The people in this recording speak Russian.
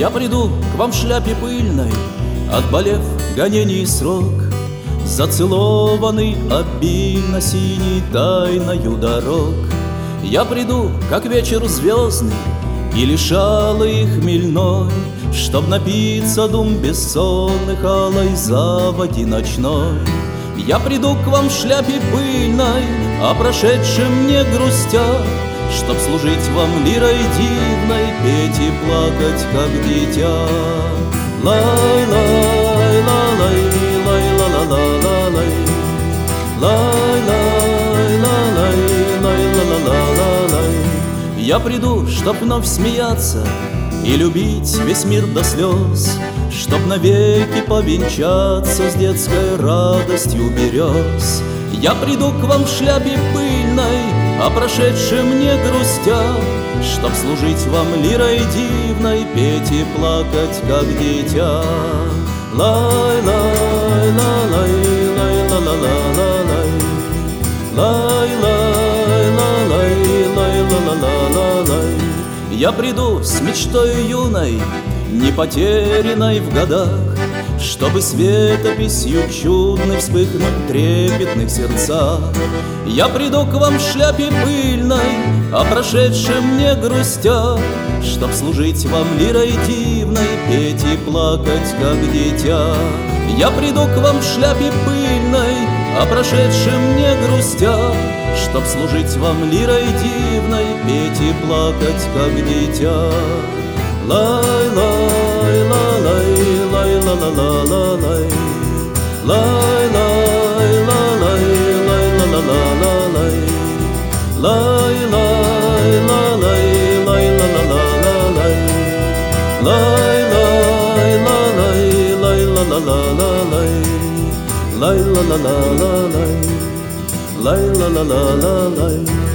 Я приду к вам в шляпе пыльной, отболев гонений срок, зацелованный обильно синей тайною дорог. Я приду, как вечер звездный, и лишала их хмельной, чтоб напиться дум бессонных алой заводи ночной. Я приду к вам в шляпе пыльной, о прошедшем не грустя, чтоб служить вам лирой дивной, петь и плакать, как дитя. Лай-лай, лай-лай, лай-ла-ла-ла-лай, лай-лай, лай-лай, лай-ла-ла-ла-лай. Я приду, чтоб вновь смеяться и любить весь мир до слез, чтоб навеки повенчаться с детской радостью берез. Я приду к вам в шляпе пыльной, о прошедшем не грустя, чтоб служить вам лирой дивной, петь и плакать, как дитя. Лай-лай, лай-лай, лай-ла-ла-ла-лай, лай-лай, лай-лай, лай-ла-ла-ла-лай. Я приду с мечтой юной, не потерянной в годах, чтобы светописью чудной вспыхнуть в трепетных сердцах. Я приду к вам в шляпе пыльной, о прошедшем не грустя, чтоб служить вам лирой дивной, петь и плакать, как дитя. Я приду к вам в шляпе пыльной, о прошедшем не грустя, чтоб служить вам лирой дивной, петь и плакать, как дитя. Лай-лай, лай-лай, лай-ла-ла-ла-лай, лай-лай, лай-лай, лай-ла-ла-ла-лай, лай-лай, лай-лай, лай-ла-ла-ла-лай, лай-лай, лай-лай, лай-ла-ла-ла-лай, лай-ла-ла-ла-лай, лай-ла-ла-ла-лай.